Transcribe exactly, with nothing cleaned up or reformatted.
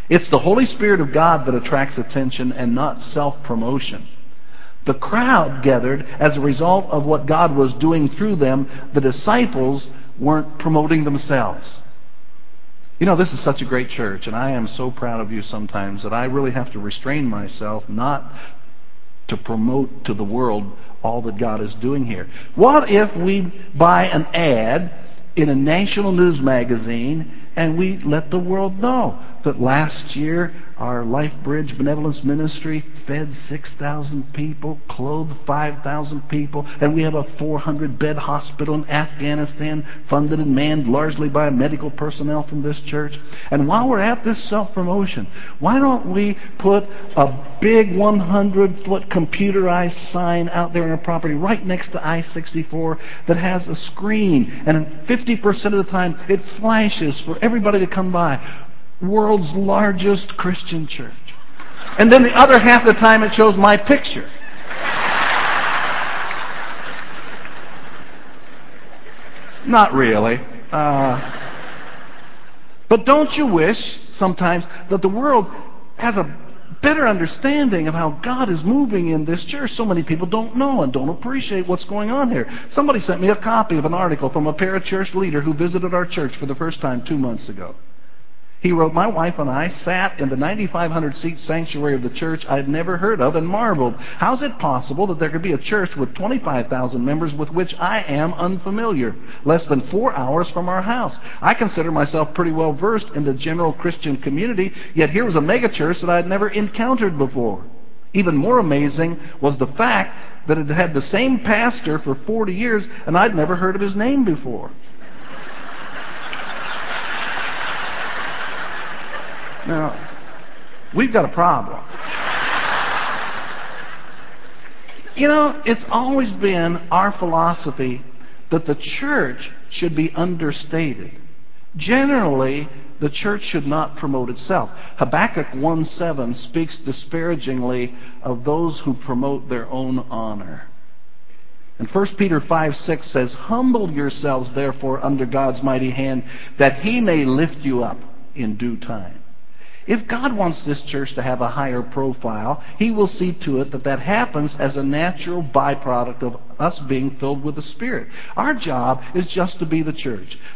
It's the Holy Spirit of God that attracts attention and not self-promotion. The crowd gathered as a result of what God was doing through them. The disciples weren't promoting themselves. You know, this is such a great church, and I am so proud of you sometimes that I really have to restrain myself not to promote to the world all that God is doing here. What if we buy an ad in a national news magazine and we let the world know that last year our LifeBridge Benevolence Ministry fed six thousand people, clothed five thousand people, and we have a four hundred bed hospital in Afghanistan funded and manned largely by medical personnel from this church. And while we're at this self-promotion, why don't we put a big one hundred foot computerized sign out there on our property right next to I sixty-four that has a screen, and fifty percent of the time it flashes for everybody to come by. World's largest Christian church. And then the other half of the time it shows my picture. Not really. Uh, but don't you wish sometimes that the world has a better understanding of how God is moving in this church? So many people don't know and don't appreciate what's going on here. Somebody sent me a copy of an article from a parachurch leader who visited our church for the first time two months ago. He wrote, "My wife and I sat in the ninety-five hundred seat sanctuary of the church I'd never heard of and marveled. How's it possible that there could be a church with twenty-five thousand members with which I am unfamiliar, less than four hours from our house? I consider myself pretty well versed in the general Christian community, yet here was a megachurch that I'd never encountered before. Even more amazing was the fact that it had the same pastor for forty years and I'd never heard of his name before." Now, we've got a problem. You know, it's always been our philosophy that the church should be understated. Generally, the church should not promote itself. Habakkuk one seven speaks disparagingly of those who promote their own honor. And First Peter five six says, "Humble yourselves, therefore, under God's mighty hand, that He may lift you up in due time." If God wants this church to have a higher profile, He will see to it that that happens as a natural byproduct of us being filled with the Spirit. Our job is just to be the church.